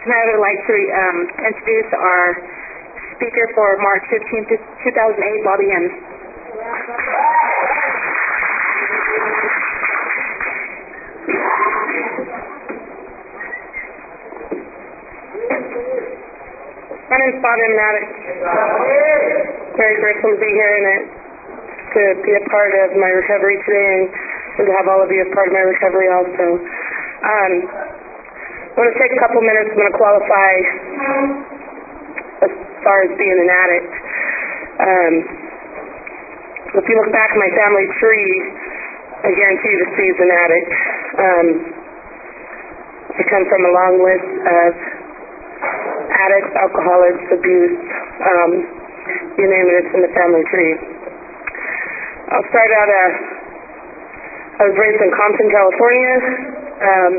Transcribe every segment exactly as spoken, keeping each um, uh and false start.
I would like to um, introduce our speaker for March fifteenth, two thousand eight, Bobby N. My name's Bobby Maddox. Very grateful to be here and to be a part of my recovery today, and, and to have all of you as part of my recovery also. Um, I'm going to take a couple minutes. I'm going to qualify as far as being an addict. Um, if you look back at my family tree, I guarantee you the Steve's an addict. Um, I come from a long list of addicts, alcoholics, abuse, um, you name it, it's in the family tree. I'll start out, uh, I was raised in Compton, California. Um,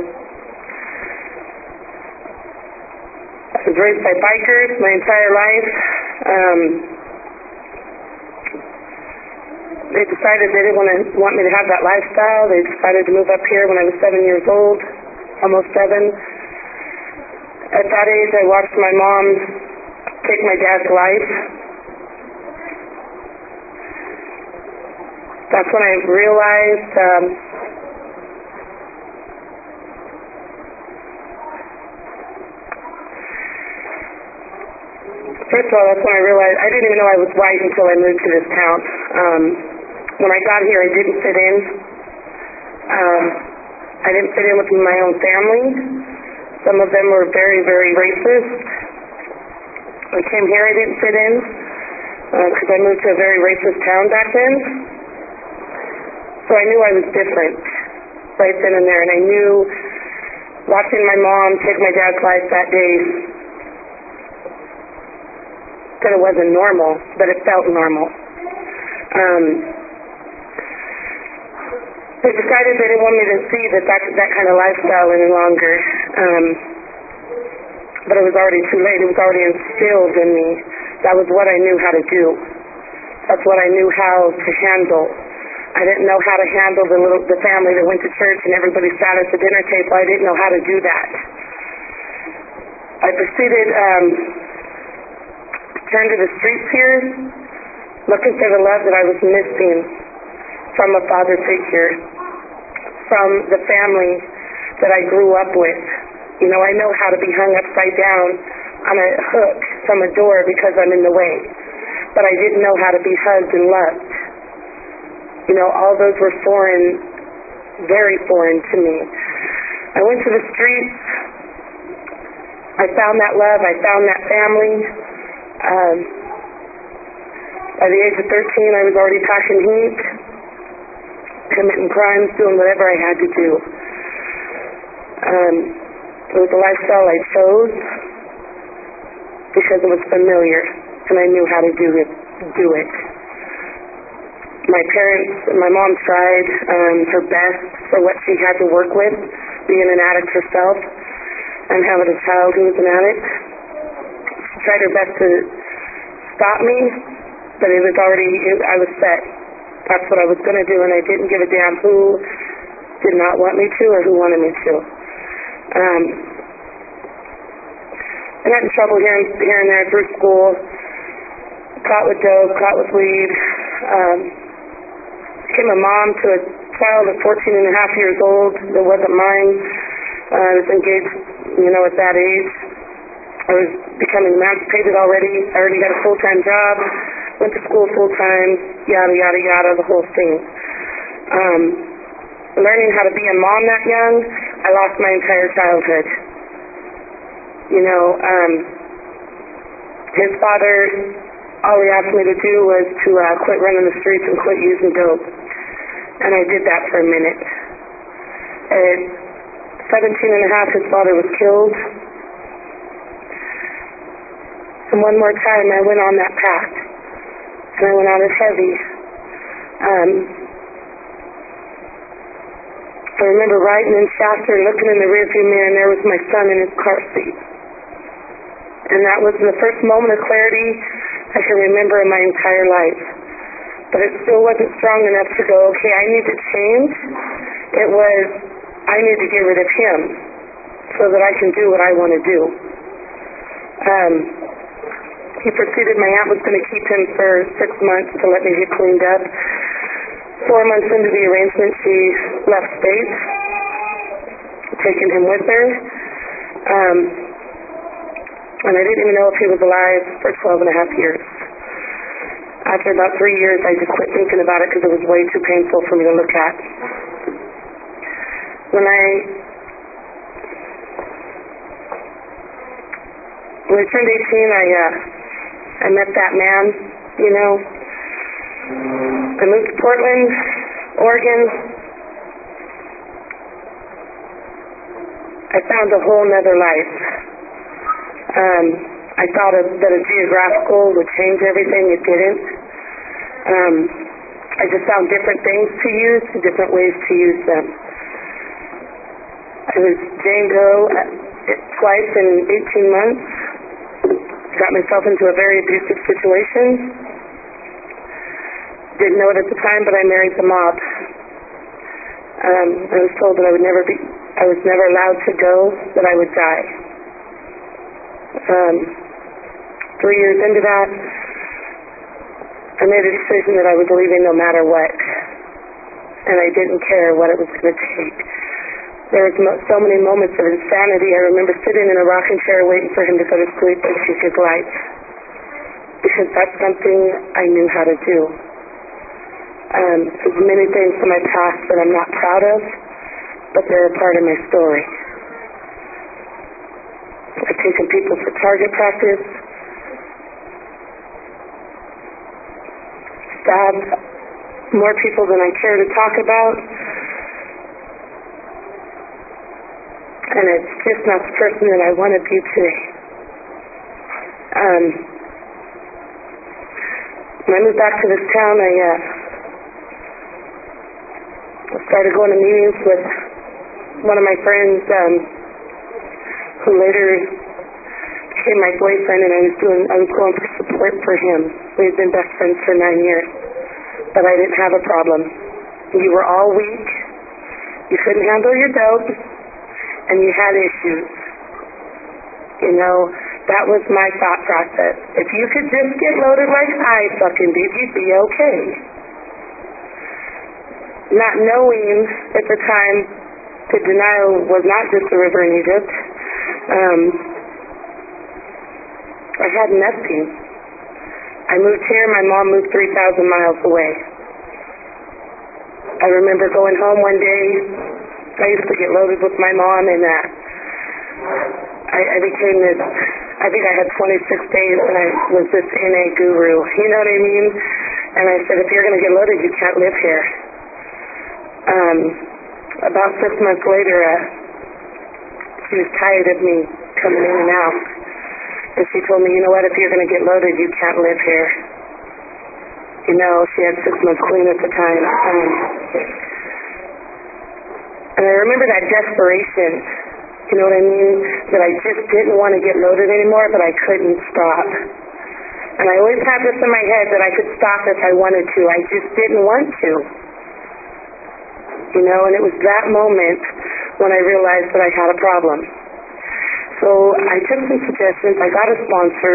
I was raised by bikers my entire life. Um, they decided they didn't want to want me to have that lifestyle. They decided to move up here when I was seven years old, almost seven. At that age, I watched my mom take my dad's life. That's when I realized um, first of all, that's when I realized I didn't even know I was white until I moved to this town. Um, when I got here, I didn't fit in. Um, I didn't fit in with my own family. Some of them were very, very racist. When I came here, I didn't fit in because uh, I moved to a very racist town back then. So I knew I was different right then and there. And I knew watching my mom take my dad's life that day that it wasn't normal, but it felt normal. Um, They decided they didn't want me to see that, that that kind of lifestyle any longer. Um, but it was already too late. It was already instilled in me. That was what I knew how to do. That's what I knew how to handle. I didn't know how to handle the little the family that went to church and everybody sat at the dinner table. I didn't know how to do that. I proceeded um, to turn to the streets here, looking for the love that I was missing from a father figure, from the family that I grew up with. You know, I know how to be hung upside down on a hook from a door because I'm in the way. But I didn't know how to be hugged and loved. You know, all those were foreign, very foreign to me. I went to the streets. I found that love. I found that family. Um, by the age of thirteen, I was already packing heat, committing crimes, doing whatever I had to do. Um, it was a lifestyle I chose because it was familiar and I knew how to do it. Do it. My parents, my mom tried um, her best for what she had to work with, being an addict herself and having a child who was an addict. She tried her best to stop me, but it was already, it, I was set. That's what I was going to do, and I didn't give a damn who did not want me to or who wanted me to. Um, I got in trouble here and, here and there through school, caught with dope, caught with weed. Um, became a mom to a child of fourteen and a half years old that wasn't mine. Uh, I was engaged, you know, at that age. I was becoming emancipated already. I already had a full-time job. Went to school full-time, yada, yada, yada, the whole thing. Um, learning how to be a mom that young, I lost my entire childhood. You know, um, his father, all he asked me to do was to uh, quit running the streets and quit using dope. And I did that for a minute. At seventeen and a half, his father was killed. And one more time, I went on that path. And I went on it heavy. Um, I remember riding in Shasta and looking in the rearview mirror, and there was my son in his car seat. And that was the first moment of clarity I can remember in my entire life. But it still wasn't strong enough to go, okay, I need to change. It was, I need to get rid of him so that I can do what I want to do. Um, he proceeded, my aunt was going to keep him for six months to let me get cleaned up. Four months into the arrangement, she left state, taking him with her. Um, and I didn't even know if he was alive for twelve and a half years. After about three years, I just quit thinking about it because it was way too painful for me to look at. When I when I turned eighteen, I uh, I met that man, you know. I moved to Portland, Oregon. I found a whole nother life. Um, I thought of, that a geographical would change everything. It didn't. Um, I just found different things to use and different ways to use them. I was Jane Doe twice in eighteen months. Got myself into a very abusive situation. Didn't know it at the time, but I married the mob. Um, I was told that I would never be, I was never allowed to go, that I would die. Um, three years into that, I made a decision that I was leaving no matter what. And I didn't care what it was going to take. There was mo- so many moments of insanity. I remember sitting in a rocking chair waiting for him to go to sleep and seek his light. Because that's something I knew how to do. Um, there's many things from my past that I'm not proud of, but they're a part of my story. I've taken people for target practice, stabbed more people than I care to talk about, and it's just not the person that I want to be today. Um, when I moved back to this town, I uh, started going to meetings with one of my friends, um, who later became my boyfriend, and I was doing, I was going for support for him. We had been best friends for nine years, but I didn't have a problem. You were all weak, you couldn't handle your dope, and you had issues. You know, that was my thought process. If you could just get loaded like I fucking did, you'd be okay. Not knowing at the time that denial was not just a river in Egypt. Um, I had nothing. I moved here, my mom moved three thousand miles away. I remember going home one day. I used to get loaded with my mom, and uh, I, I became this, I think I had twenty-six days, and I was this N A guru. You know what I mean? And I said, if you're going to get loaded, you can't live here. Um, about six months later, uh, she was tired of me coming in and out. And she told me, you know what, if you're going to get loaded, you can't live here. You know, she had six months clean at the time. Um, and I remember that desperation, you know what I mean, that I just didn't want to get loaded anymore, but I couldn't stop. And I always had this in my head that I could stop if I wanted to. I just didn't want to. You know, and it was that moment when I realized that I had a problem. So I took some suggestions. I got a sponsor.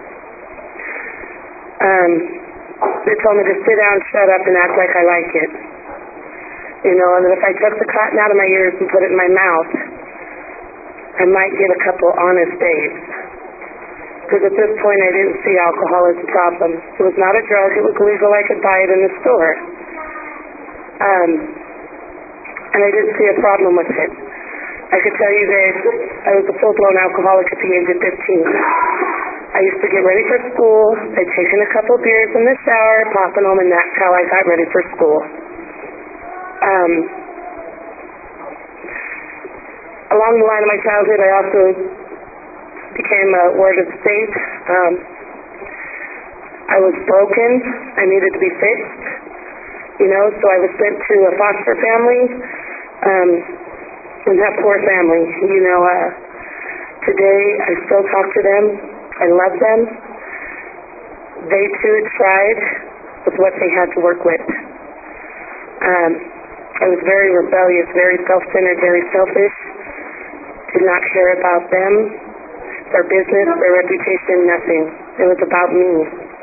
Um, they told me to sit down, shut up, and act like I like it. You know, and that if I took the cotton out of my ears and put it in my mouth, I might get a couple honest days. Because at this point I didn't see alcohol as a problem. It was not a drug. It was legal. I could buy it in the store. Um... And I didn't see a problem with it. I could tell you that I was a full-blown alcoholic at the age of fifteen. I used to get ready for school. I'd taken a couple beers in the shower, popping them, and that's how I got ready for school. Um, along the line of my childhood, I also became a ward of the state. Um, I was broken. I needed to be fixed. You know, so I was sent to a foster family, um, and that poor family, you know, uh, today I still talk to them. I love them. They too tried with what they had to work with. Um, I was very rebellious, very self-centered, very selfish, did not care about them, their business, their reputation, nothing. It was about me.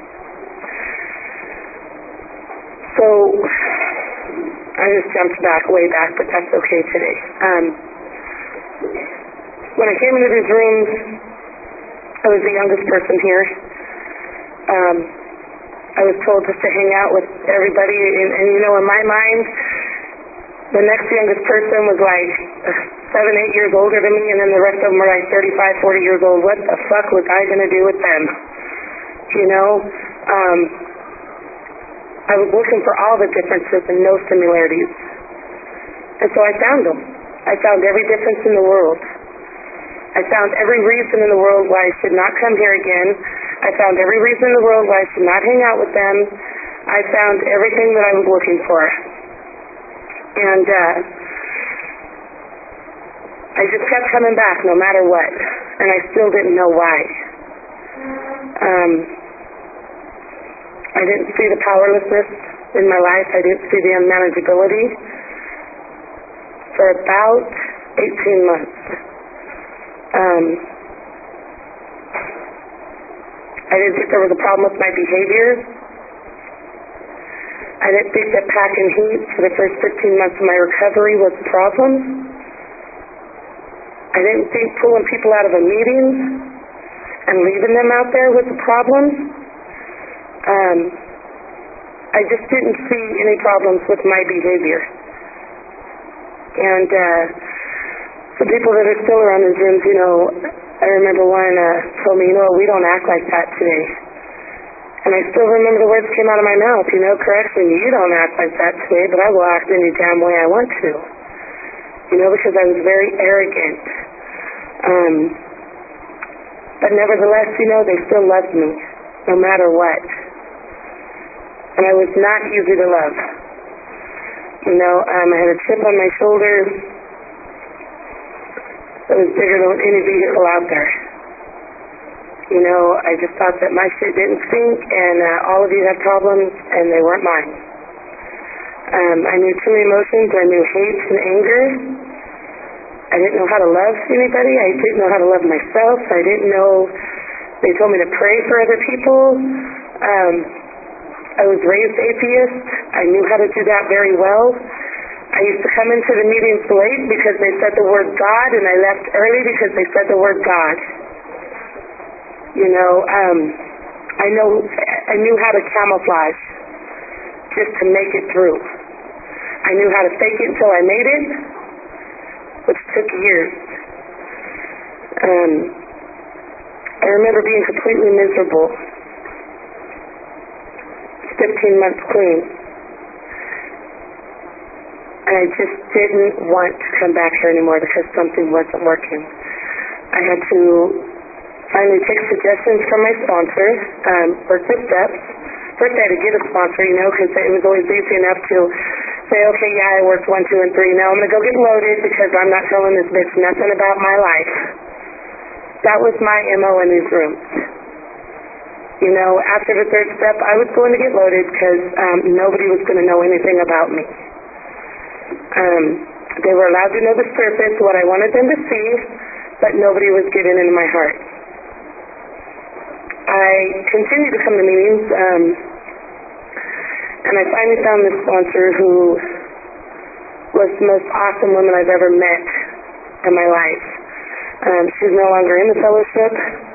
So, I just jumped back, way back, but that's okay today. Um, when I came into these rooms, I was the youngest person here. Um, I was told just to hang out with everybody, and, and you know, in my mind, the next youngest person was like seven, eight years older than me, and then the rest of them were like thirty-five, forty years old. What the fuck was I going to do with them? You know? Um, I was looking for all the differences and no similarities. And so I found them. I found every difference in the world. I found every reason in the world why I should not come here again. I found every reason in the world why I should not hang out with them. I found everything that I was looking for. And uh, I just kept coming back no matter what. And I still didn't know why. Um, I didn't see the powerlessness in my life. I didn't see the unmanageability for about eighteen months. Um, I didn't think there was a problem with my behavior. I didn't think that packing heat for the first fifteen months of my recovery was a problem. I didn't think pulling people out of a meeting and leaving them out there was a problem. Um, I just didn't see any problems with my behavior. And uh, the people that are still around these rooms, you know, I remember one uh, told me, you know, we don't act like that today. And I still remember the words came out of my mouth, you know, correction, you don't act like that today, but I will act any damn way I want to. You know, because I was very arrogant. Um, but nevertheless, you know, they still loved me, no matter what. And I was not easy to love. You know, um, I had a chip on my shoulder that was bigger than any vehicle out there. You know, I just thought that my shit didn't stink, and uh, all of you had problems, and they weren't mine. Um, I knew two emotions. I knew hate and anger. I didn't know how to love anybody. I didn't know how to love myself. I didn't know. They told me to pray for other people. Um, I was raised atheist. I knew how to do that very well. I used to come into the meetings late because they said the word God, and I left early because they said the word God. You know, um, I know, I knew how to camouflage just to make it through. I knew how to fake it until I made it, which took years. Um, I remember being completely miserable. fifteen months clean. And I just didn't want to come back here anymore because something wasn't working. I had to finally take suggestions from my sponsor, um, work the steps. First I had to get a sponsor, you know, because it was always easy enough to say, okay, yeah, I worked one, two, and three. Now I'm going to go get loaded because I'm not telling this bitch nothing about my life. That was my M O in these rooms. You know, after the third step, I was going to get loaded because um, nobody was going to know anything about me. Um, they were allowed to know the surface, what I wanted them to see, but nobody was getting into my heart. I continued to come to meetings, um, and I finally found this sponsor who was the most awesome woman I've ever met in my life. Um, she's no longer in the fellowship.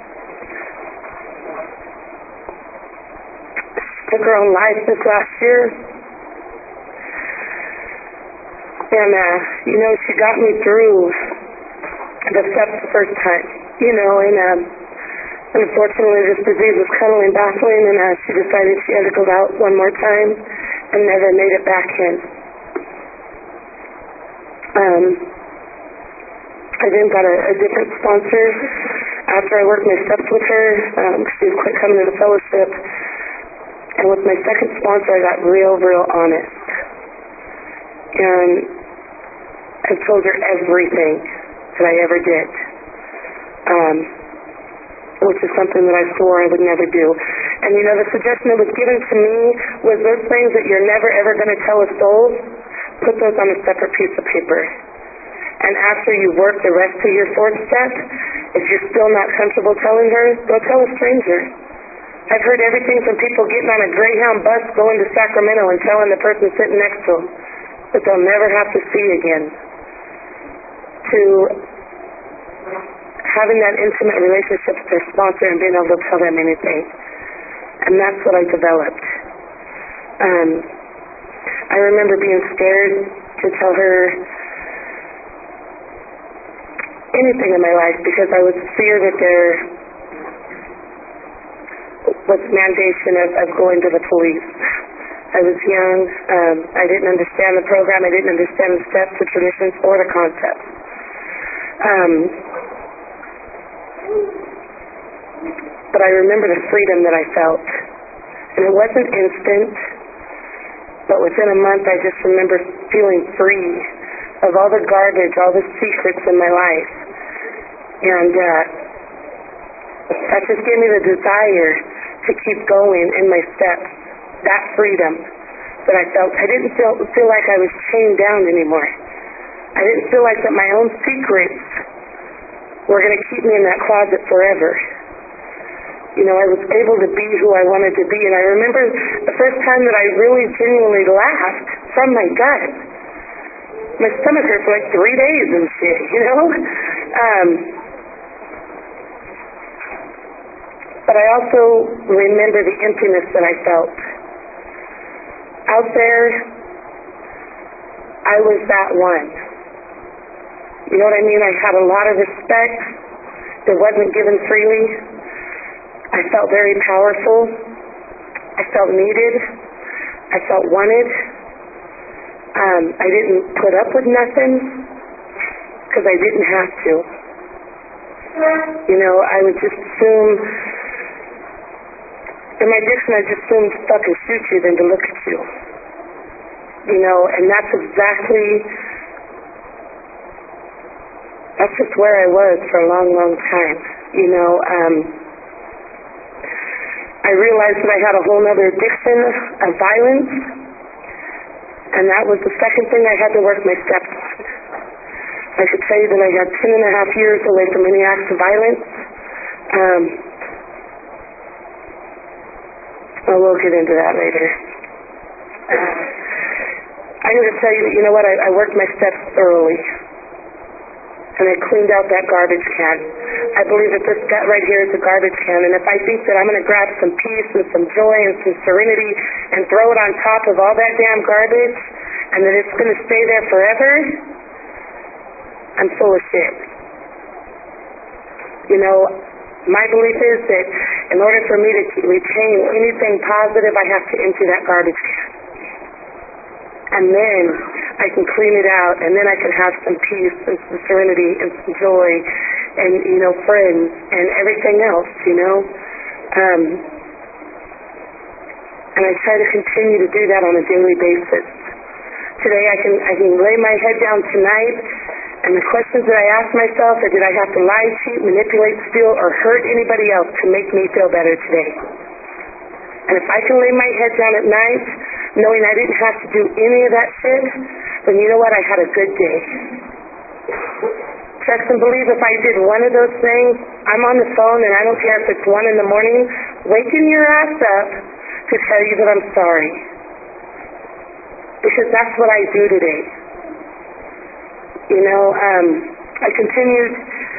Took her own life this last year. And, uh, you know, she got me through the steps the first time, you know, and, um, unfortunately this disease was cuddling baffling, and uh, she decided she had to go out one more time and never made it back in. Um, I then got a, a different sponsor after I worked my steps with her. Um, she was quit coming to the fellowship. And with my second sponsor, I got real, real honest. And I told her everything that I ever did, um, which is something that I swore I would never do. And, you know, the suggestion that was given to me was those things that you're never, ever going to tell a soul, put those on a separate piece of paper. And after you work the rest of your fourth step, if if you're still not comfortable telling her, go tell a stranger. I've heard everything from people getting on a Greyhound bus going to Sacramento and telling the person sitting next to them that they'll never have to see again, to having that intimate relationship with their sponsor and being able to tell them anything. And that's what I developed. Um, I remember being scared to tell her anything in my life because I was fear that there was mandation of, of going to the police. I was young. Um, I didn't understand the program. I didn't understand the steps, the traditions, or the concepts. Um, but I remember the freedom that I felt. And it wasn't instant, but within a month I just remember feeling free of all the garbage, all the secrets in my life. And uh, that just gave me the desire to keep going in my steps, that freedom that I felt. I didn't feel, feel like I was chained down anymore. I didn't feel like that my own secrets were going to keep me in that closet forever. You know, I was able to be who I wanted to be. And I remember the first time that I really genuinely laughed from my gut. My stomach hurt for like three days and shit, you know? Um, but I also remember the emptiness that I felt. Out there, I was that one. You know what I mean? I had a lot of respect that wasn't given freely. I felt very powerful. I felt needed. I felt wanted. Um, I didn't put up with nothing because I didn't have to. You know, I would just assume, in my addiction, I just assumed fucking shoot you than to look at you. You know, and that's exactly, that's just where I was for a long, long time. You know, um, I realized that I had a whole other addiction of violence, and that was the second thing I had to work my steps on. I could tell you that I got ten and a half years away from any acts of violence. Um, I will get into that later. Uh, I'm going to tell you that, you know what, I, I worked my steps thoroughly. And I cleaned out that garbage can. I believe that this gut right here is a garbage can, and if I think that I'm going to grab some peace and some joy and some serenity and throw it on top of all that damn garbage, and that it's going to stay there forever, I'm full of shit. You know, my belief is that in order for me to retain anything positive, I have to empty that garbage can. And then I can clean it out, and then I can have some peace and some serenity and some joy and, you know, friends and everything else, you know. Um, and I try to continue to do that on a daily basis. Today I can I can lay my head down tonight, and the questions that I ask myself are, did I have to lie, cheat, manipulate, steal, or hurt anybody else to make me feel better today? And if I can lay my head down at night knowing I didn't have to do any of that shit, then you know what? I had a good day. Trust and believe if I did one of those things, I'm on the phone, and I don't care if it's one in the morning, waking your ass up to tell you that I'm sorry. Because that's what I do today. You know, um, I continued,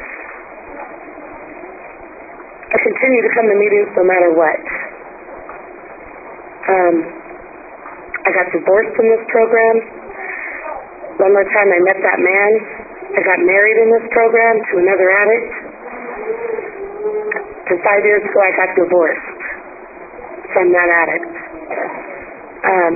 I continue to come to meetings no matter what. Um, I got divorced in this program. One more time I met that man. I got married in this program to another addict. And five years ago I got divorced from that addict. Um,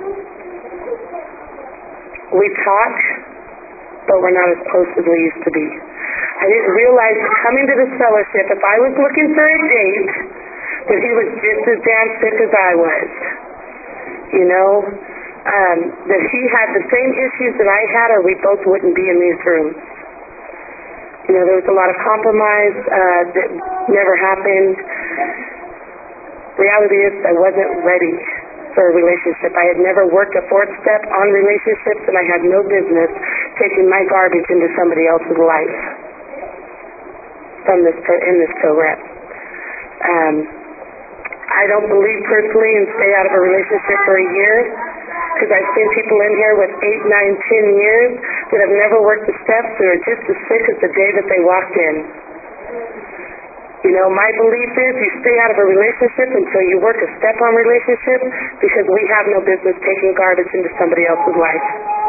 we talk, but we're not as close as we used to be. I didn't realize that coming to this fellowship, if I was looking for a date, that he was just as damn sick as I was. You know, um, that he had the same issues that I had, or we both wouldn't be in these rooms. You know, there was a lot of compromise uh, that never happened. Reality is I wasn't ready for a relationship. I had never worked a fourth step on relationships, and I had no business taking my garbage into somebody else's life. from this pro- in this program. Um, I don't believe personally in stay out of a relationship for a year, because I've seen people in here with eight, nine, ten years that have never worked the steps and are just as sick as the day that they walked in. You know, my belief is you stay out of a relationship until you work a step-on relationship, because we have no business taking garbage into somebody else's life.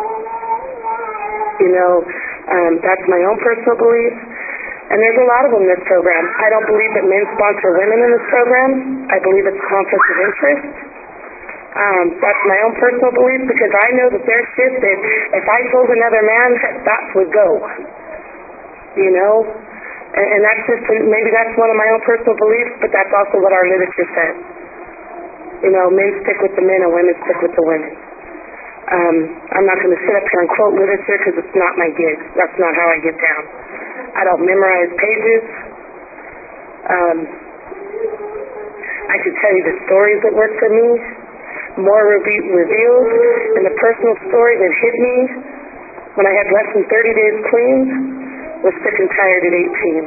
You know, um, that's my own personal belief. And there's a lot of them in this program. I don't believe that men sponsor women in this program. I believe it's conflict of interest. Um, that's my own personal belief, because I know that there's shit that if I told another man, that would go. You know? And, and that's just, maybe that's one of my own personal beliefs, but that's also what our literature says. You know, men stick with the men and women stick with the women. Um, I'm not going to sit up here and quote literature, because it's not my gig. That's not how I get down. I don't memorize pages. Um, I could tell you the stories that work for me. More re- revealed, and the personal story that hit me when I had less than thirty days clean was sick and tired at eighteen.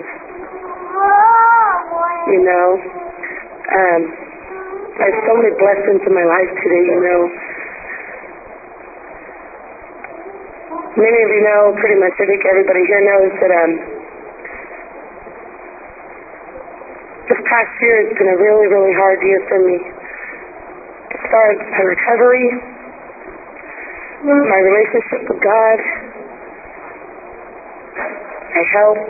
You know, um, I have so many blessings in my life today, you know. Many of you know, pretty much, I think everybody here knows that um, this past year has been a really, really hard year for me. As far as my recovery, my relationship with God, my health,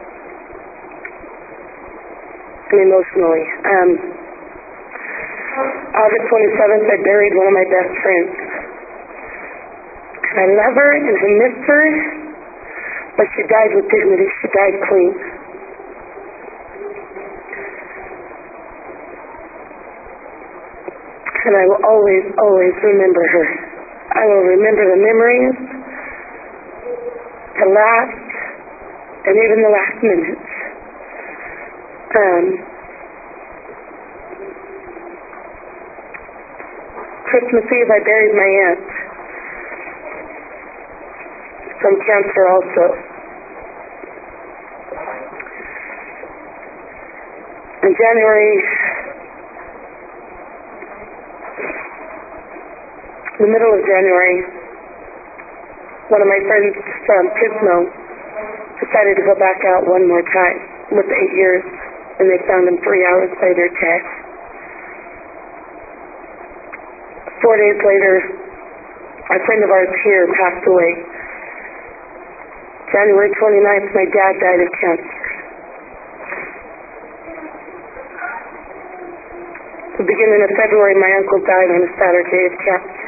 and emotionally. Um, August twenty-seventh, I buried one of my best friends. And I love her and I miss her, but she died with dignity. She died clean. And I will always, always remember her. I will remember the memories, the last, and even the last minutes. Um, Christmas Eve, I buried my aunt from cancer also. In January, in the middle of January, one of my friends from Pismo decided to go back out one more time with eight years, and they found him three hours later dead. Four days later, a friend of ours here passed away. January twenty-ninth, my dad died of cancer. The beginning of February, my uncle died on a Saturday of cancer.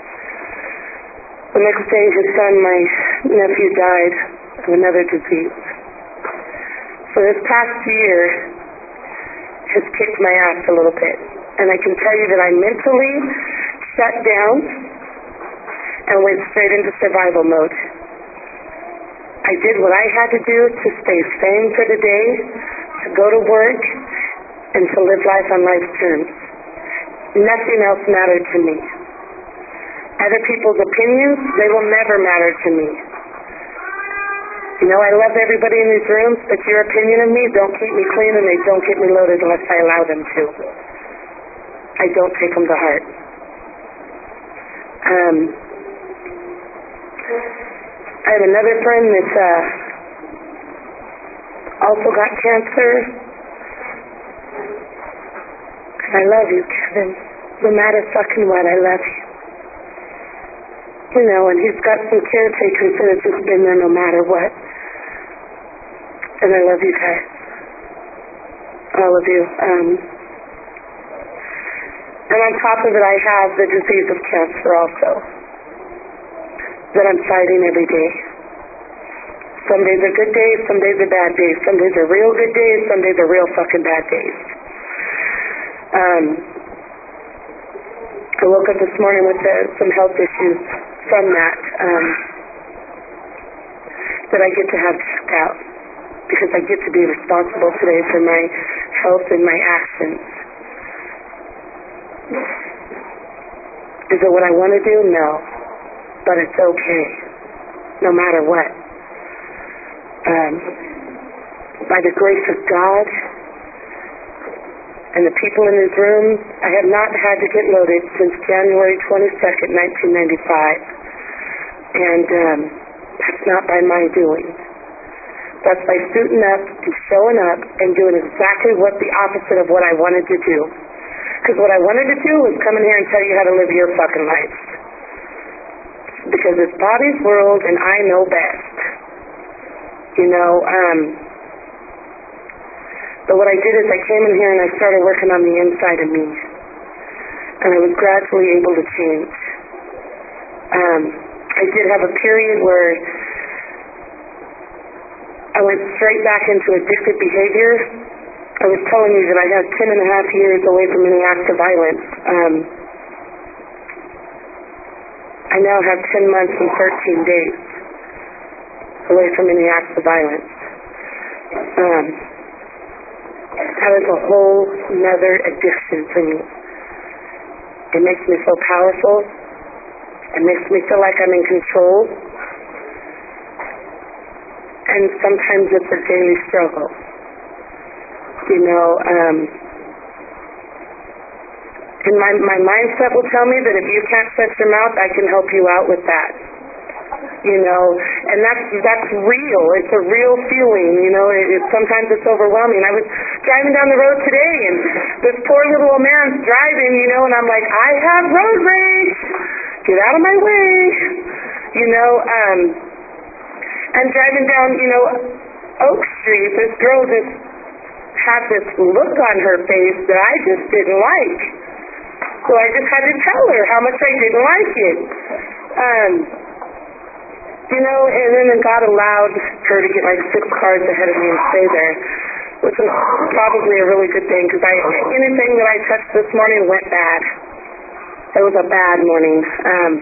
The next day, his son, my nephew, died of another disease. So this past year has kicked my ass a little bit. And I can tell you that I mentally shut down and went straight into survival mode. I did what I had to do to stay sane for the day, to go to work, and to live life on life's terms. Nothing else mattered to me. Other people's opinions, they will never matter to me. You know, I love everybody in these rooms, but your opinion of me don't keep me clean, and they don't get me loaded unless I allow them to. I don't take them to heart. Um, I have another friend that's uh, also got cancer. And I love you, Kevin. No matter fucking what, I love you. You know, and he's got some caretakers that have just been there no matter what. And I love you guys. All of you. Um, and on top of it, I have the disease of cancer also, that I'm fighting every day. Some days are good days, some days are bad days. Some days are real good days, some days are real fucking bad days. Um, I woke up this morning with uh, some health issues from that, um, that I get to have checked out, because I get to be responsible today for my health and my actions. Is it what I want to do? No. But it's okay, no matter what. Um, by the grace of God and the people in this room, I have not had to get loaded since January twenty-second, nineteen ninety-five. And um, that's not by my doing. That's by suiting up and showing up and doing exactly what the opposite of what I wanted to do. Because what I wanted to do was come in here and tell you how to live your fucking life. Because it's Bobby's world and I know best. You know, um, but what I did is I came in here and I started working on the inside of me. And I was gradually able to change. Um, I did have a period where I went straight back into addictive behavior. I was telling you that I had ten and a half years away from any acts of violence. Um, I now have ten months and thirteen days away from any acts of violence. Um, that was a whole nother addiction for me. It makes me feel powerful. It makes me feel like I'm in control. And sometimes it's a daily struggle. You know, um, and my, my mindset will tell me that if you can't shut your mouth, I can help you out with that. You know, and that's that's real. It's a real feeling. You know, it, it, sometimes it's overwhelming. I was driving down the road today, and this poor little old man's driving, you know, and I'm like, I have road rage. Get out of my way. You know, um, I'm driving down, you know, Oak Street. This girl just had this look on her face that I just didn't like. So I just had to tell her how much I didn't like it. Um, you know, and then God allowed her to get like six cars ahead of me and stay there, which was probably a really good thing because I anything that I touched this morning went bad. It was a bad morning. Um,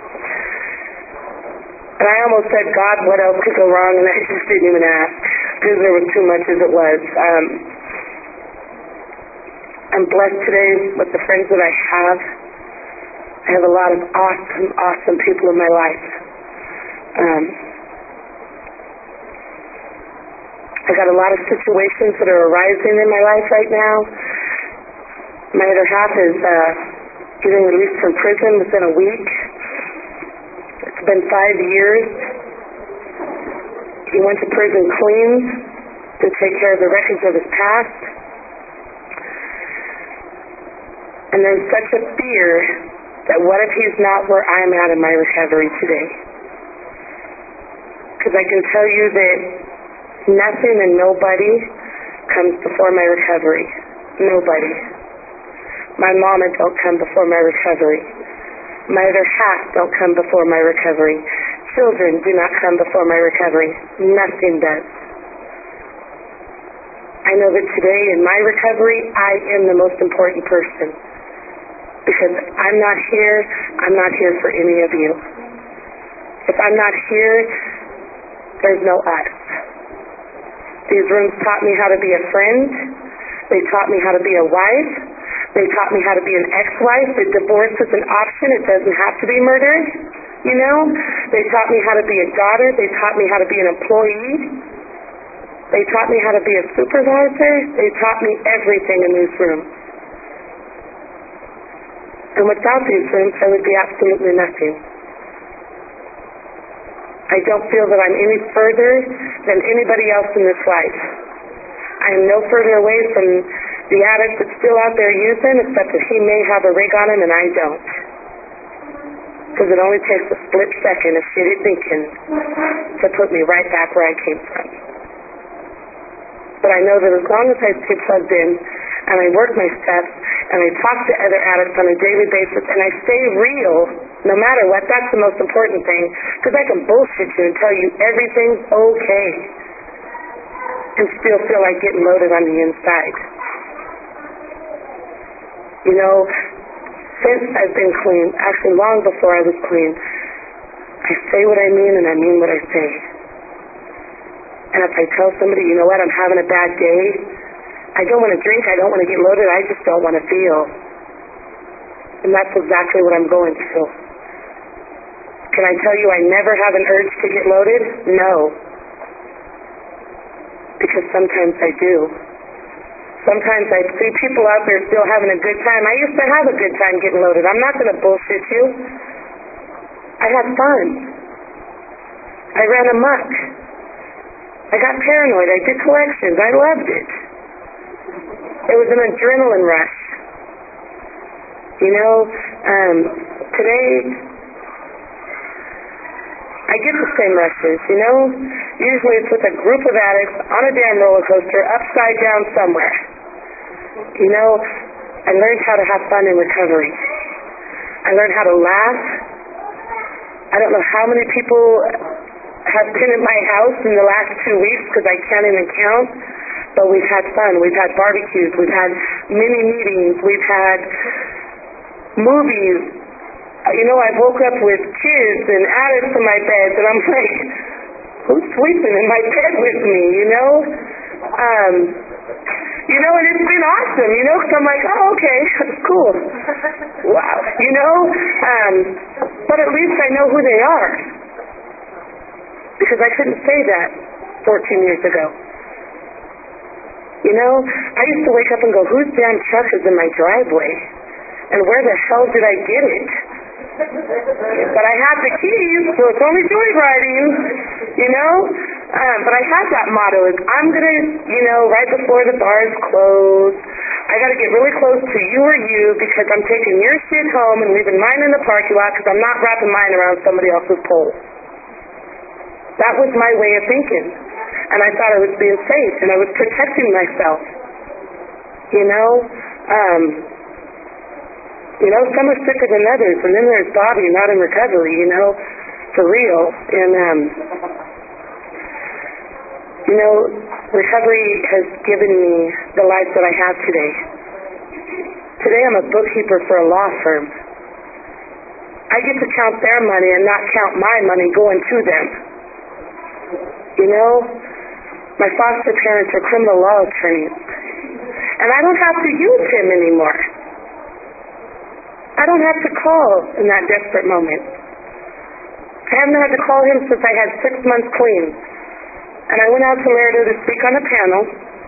and I almost said, God, what else could go wrong? And I just didn't even ask because there was too much as it was. Um, I'm blessed today with the friends that I have. I have a lot of awesome, awesome people in my life. Um, I got a lot of situations that are arising in my life right now. My other half is uh, getting released from prison within a week. It's been five years. He went to prison clean to take care of the wreckage of his past. And there's such a fear that what if he's not where I'm at in my recovery today? Because I can tell you that nothing and nobody comes before my recovery. Nobody. My mama don't come before my recovery. My other half don't come before my recovery. Children do not come before my recovery. Nothing does. I know that today in my recovery, I am the most important person. Because I'm not here, I'm not here for any of you. If I'm not here, there's no us. These rooms taught me how to be a friend. They taught me how to be a wife. They taught me how to be an ex-wife. That divorce is an option. It doesn't have to be murder. You know? They taught me how to be a daughter. They taught me how to be an employee. They taught me how to be a supervisor. They taught me everything in these rooms. And without these rooms, I would be absolutely nothing. I don't feel that I'm any further than anybody else in this life. I am no further away from the addict that's still out there using, except that he may have a rig on him and I don't. Because it only takes a split second of shitty thinking to put me right back where I came from. But I know that as long as I stay plugged in and I work my steps and I talk to other addicts on a daily basis and I stay real, no matter what, that's the most important thing. Because I can bullshit you and tell you everything's okay and still feel like getting loaded on the inside. You know, since I've been clean, actually long before I was clean, I say what I mean and I mean what I say. And if I tell somebody, you know what, I'm having a bad day, I don't want to drink, I don't want to get loaded, I just don't want to feel. And that's exactly what I'm going through. Can I tell you I never have an urge to get loaded? No. because sometimes I do. Sometimes I see people out there still having a good time. I used to have a good time getting loaded. I'm not going to bullshit you. I had fun. I ran amok. I got paranoid. I did collections. I loved it. It was an adrenaline rush. You know, um, today, I get the same rushes, you know? Usually it's with a group of addicts on a damn roller coaster, upside down somewhere. You know, I learned how to have fun in recovery. I learned how to laugh. I don't know how many people have been in my house in the last two weeks because I can't even count, but we've had fun. We've had barbecues. We've had mini meetings. We've had movies. You know, I woke up with kids and addicts in my bed, and I'm like, who's sleeping in my bed with me, you know? Um, you know, and it's been awesome, you know, because I'm like, oh, okay, cool. Wow, you know? Um, but at least I know who they are. Because I couldn't say that fourteen years ago. You know, I used to wake up and go, whose damn truck is in my driveway? And where the hell did I get it? But I have the keys, so it's only joyriding, you know? Um, but I have that motto, is I'm going to, you know, right before the bars close, I got to get really close to you or you because I'm taking your shit home and leaving mine in the parking lot because I'm not wrapping mine around somebody else's pole. That was my way of thinking. And I thought I was being safe, and I was protecting myself. You know? Um... You know, some are sicker than others, and then there's Bobby, not in recovery, you know, for real. And, um, you know, recovery has given me the life that I have today. Today I'm a bookkeeper for a law firm. I get to count their money and not count my money going to them. You know, my foster parents are criminal law attorneys, and I don't have to use him anymore. I don't have to call in that desperate moment. I haven't had to call him since I had six months clean. And I went out to Laredo to speak on a panel.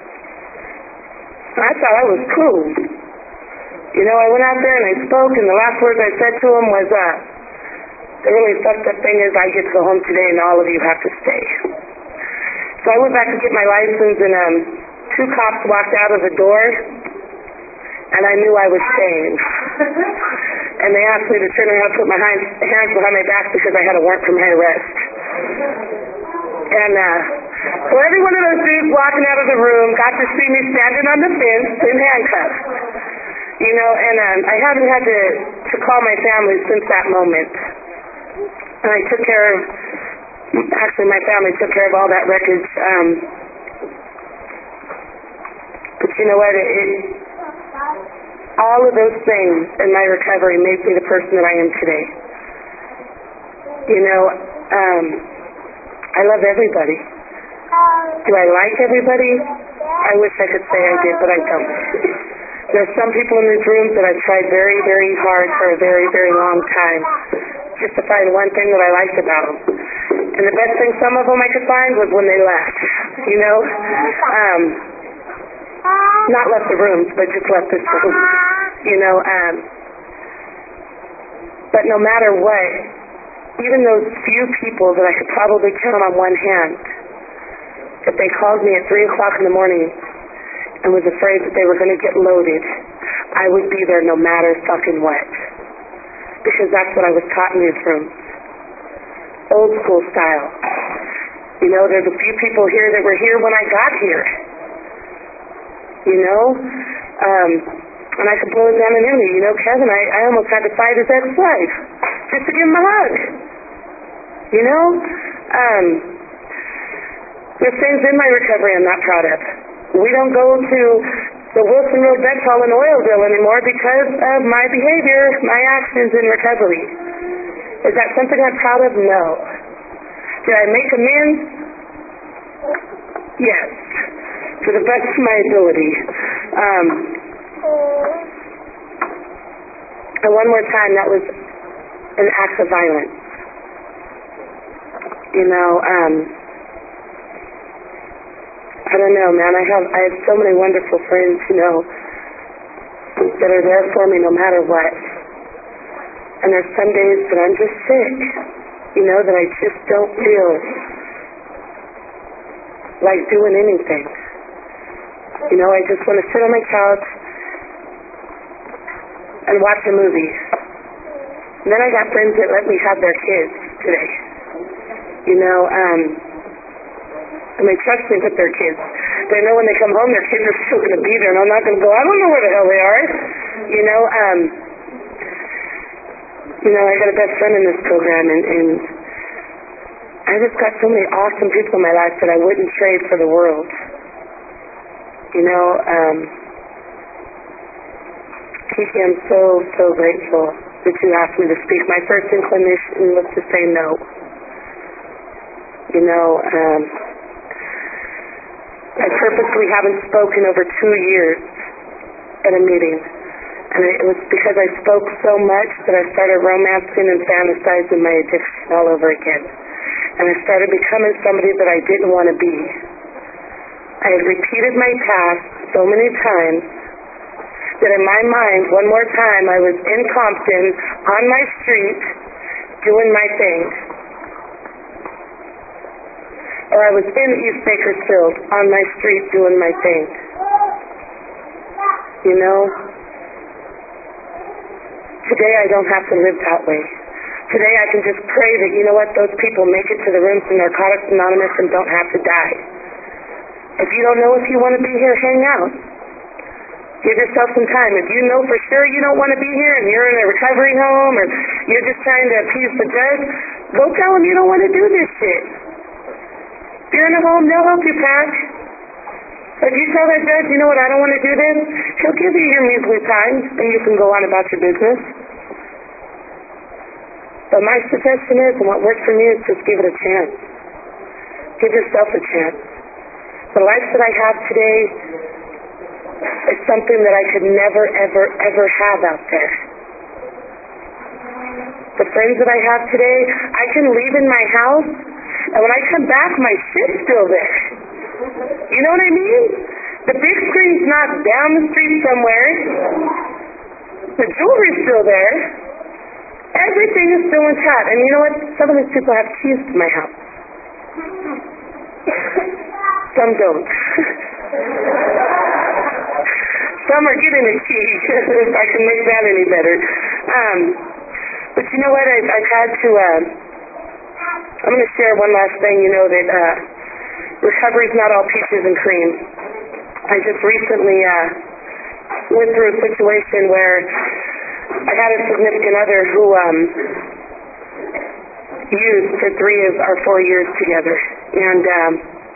I thought I was cool. You know, I went out there and I spoke, and the last words I said to him was, uh, the really fucked up thing is I get to go home today and all of you have to stay. So I went back to get my license, and um, two cops walked out of the door, and I knew I was staying. And they asked me to turn around and put my hands behind my back because I had a warrant for my arrest. And uh, so every one of those dudes walking out of the room got to see me standing on the fence in handcuffs. You know, and um, I haven't had to, to call my family since that moment. And I took care of, actually my family took care of all that wreckage. Um, but you know what, it, it all of those things in my recovery made me the person that I am today. You know, um, I love everybody. Do I like everybody? I wish I could say I did, but I don't. There's some people in these rooms that I've tried very, very hard for a very, very long time just to find one thing that I liked about them. And the best thing some of them I could find was when they left, you know? Um, not left the rooms, but just left this room, you know? Um, but no matter what, even those few people that I could probably count on one hand, if they called me at three o'clock in the morning and was afraid that they were going to get loaded, I would be there no matter fucking what. Because that's what I was taught in these rooms. Old school style. You know, there's a few people here that were here when I got here. You know? Um, and I could blow his anonymity. You know, Kevin, I, I almost had to fight his ex-wife just to give him a hug. You know? Um, there's things in my recovery I'm not proud of. We don't go to the Wilson Road Vet Hall in Oilville anymore because of my behavior, my actions in recovery. Is that something I'm proud of? No. Did I make amends? Yes. To the best of my ability. Um, and one more time, that was an act of violence. You know, um, I I don't know, man. I have I have so many wonderful friends, you know, that are there for me no matter what. And there's some days that I'm just sick, you know, that I just don't feel like doing anything. You know, I just want to sit on my couch and watch a movie. And then I got friends that let me have their kids today. You know, um, and they trust me with their kids. They know when they come home, their kids are still going to be there, and I'm not going to go, I don't know where the hell they are. You know, um, you know, I got a best friend in this program, and, and I just got so many awesome people in my life that I wouldn't trade for the world. You know, um, Kiki, I'm so, so grateful that you asked me to speak. My first inclination was to say no. You know, um, I purposely haven't spoken over two years at a meeting. And it was because I spoke so much that I started romancing and fantasizing my addiction all over again. And I started becoming somebody that I didn't want to be. I had repeated my past so many times that in my mind, one more time, I was in Compton, on my street, doing my thing. Or I was in East Bakersfield, on my street, doing my thing. You know? Today I don't have to live that way. Today I can just pray that, you know what, those people make it to the room from Narcotics Anonymous and don't have to die. If you don't know if you want to be here, hang out. Give yourself some time. If you know for sure you don't want to be here and you're in a recovery home or you're just trying to appease the judge, go tell them you don't want to do this shit. If you're in a home, they'll help you pack. If you tell that judge, you know what, I don't want to do this, he'll give you your measly time and you can go on about your business. But my suggestion is, and what works for me is just give it a chance. Give yourself a chance. The life that I have today is something that I could never, ever, ever have out there. The friends that I have today, I can leave in my house, and when I come back, my shit's still there. You know what I mean? The big screen's not down the street somewhere. The jewelry's still there. Everything is still intact. And you know what? Some of these people have keys to my house. Some don't. Some are getting a key, if I can make that any better. Um, but you know what? I've, I've had to, uh, I'm going to share one last thing, you know, that uh, recovery's not all peaches and cream. I just recently uh, went through a situation where I had a significant other who um, used for three of our four years together. And um,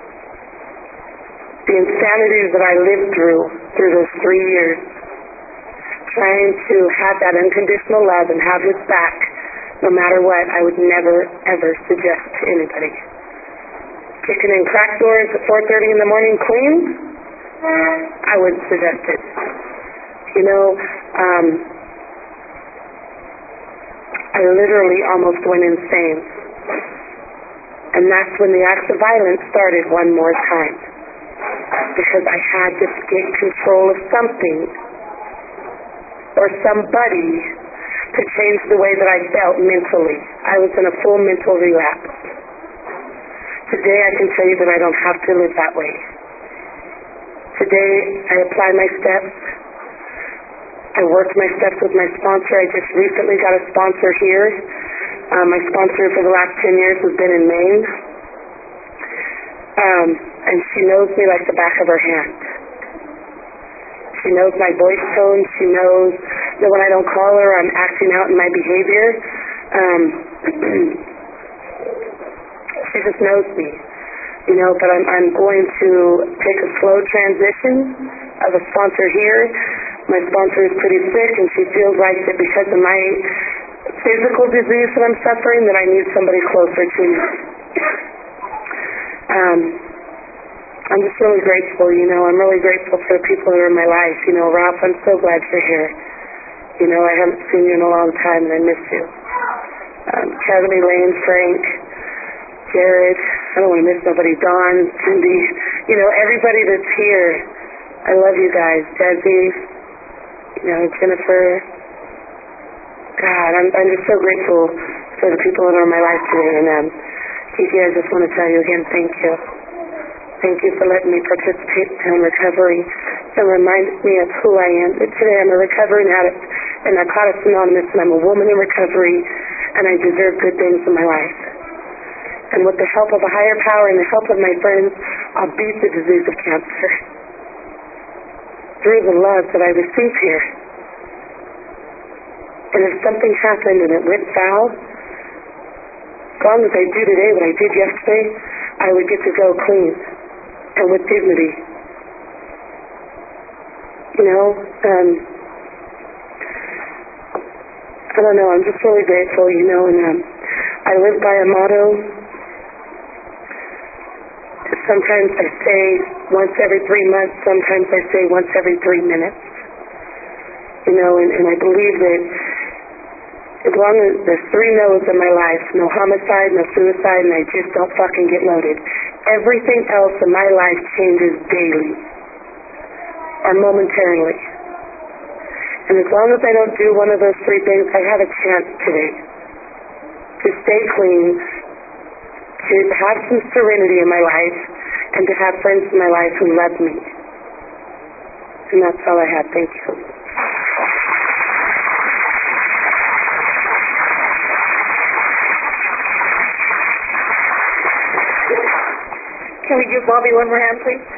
the insanity that I lived through, through those three years, trying to have that unconditional love and have his back, no matter what, I would never, ever suggest to anybody. Kicking in crack doors at four thirty in the morning clean, I wouldn't suggest it. You know, um, I literally almost went insane. And that's when the acts of violence started one more time. Because I had to get control of something or somebody to change the way that I felt mentally. I was in a full mental relapse. Today I can tell you that I don't have to live that way. Today I apply my steps. I work my steps with my sponsor. I just recently got a sponsor here. Um, my sponsor for the last ten years has been in Maine. Um, and she knows me like the back of her hand. She knows my voice tone. She knows that when I don't call her, I'm acting out in my behavior. Um, she just knows me, you know, but I'm, I'm going to take a slow transition of a sponsor here. My sponsor is pretty sick, and she feels like that because of my physical disease that I'm suffering, that I need somebody closer to me. Um, I'm just really grateful, you know. I'm really grateful for the people that are in my life. You know, Ralph, I'm so glad you're here. You know, I haven't seen you in a long time, and I miss you. Um, Kevin, Elaine, Frank, Jared, I don't want to miss nobody, Dawn, Cindy, You know, everybody that's here, I love you guys. Desi, you know, Jennifer. God, I'm, I'm just so grateful for the people that are in my life today. And um, Kiki, I just want to tell you again, thank you. Thank you for letting me participate in recovery and remind me of who I am. Today I'm a recovering addict and Narcotics Anonymous, and I'm a woman in recovery, and I deserve good things in my life. And with the help of a higher power and the help of my friends, I'll beat the disease of cancer through the love that I receive here. And if something happened and it went foul, as long as I do today what I did yesterday, I would get to go clean and with dignity. You know, um, I don't know, I'm just really grateful, you know, and um, I live by a motto. Sometimes I say once every three months, sometimes I say once every three minutes. You know, and, and I believe that as long as there's three no's in my life, no homicide, no suicide, and I just don't fucking get loaded, everything else in my life changes daily or momentarily. And as long as I don't do one of those three things, I have a chance today to stay clean, to have some serenity in my life, and to have friends in my life who love me. And that's all I have. Thank you. Can we give Bobby one more hand, please?